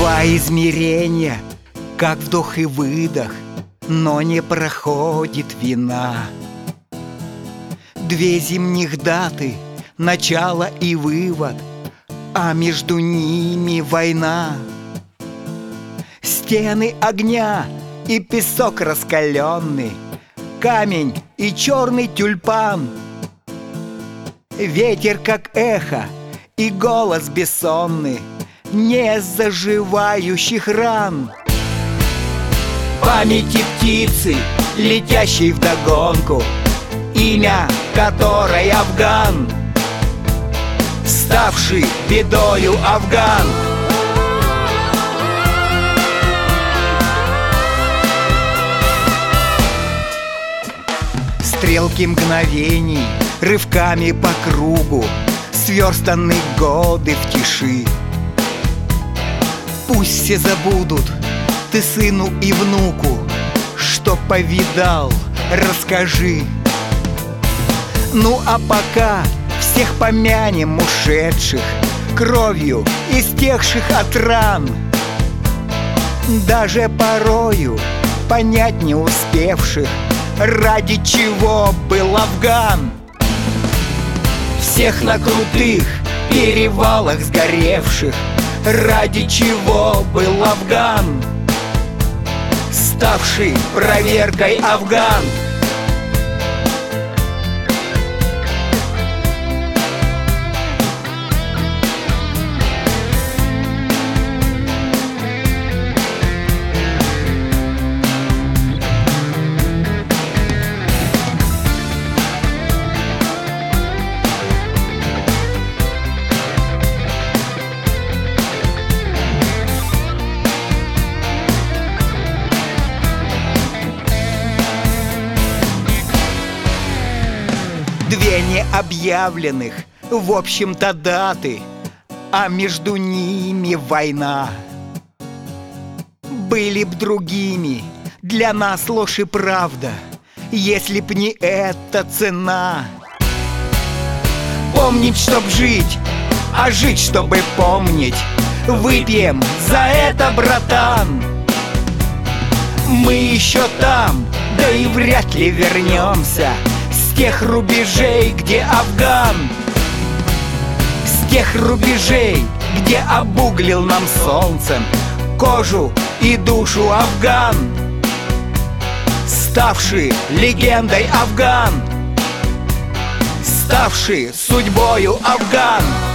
Два измерения, как вдох и выдох, но не проходит вина. Две зимних даты, начало и вывод, а между ними война. Стены огня и песок раскаленный, камень и черный тюльпан. Ветер как эхо и голос бессонный не заживающих ран. Памяти птицы, летящей вдогонку, имя которой Афган, ставший бедою Афган. Стрелки мгновений, рывками по кругу, сверстаны годы в тиши. Пусть все забудут, ты сыну и внуку, что повидал, расскажи. Ну а пока всех помянем ушедших, кровью истекших от ран. Даже порою понять не успевших, ради чего был Афган. Всех на крутых перевалах сгоревших, ради чего был Афган, ставший проверкой Афган. Две необъявленных, в общем-то, даты, а между ними война. Были б другими для нас ложь и правда, если б не эта цена. Помнить, чтоб жить, а жить, чтобы помнить. Выпьем за это, братан. Мы еще там, да и вряд ли вернемся с тех рубежей, где Афган, с тех рубежей, где обуглил нам солнцем кожу и душу Афган, ставший легендой Афган, ставший судьбою Афган.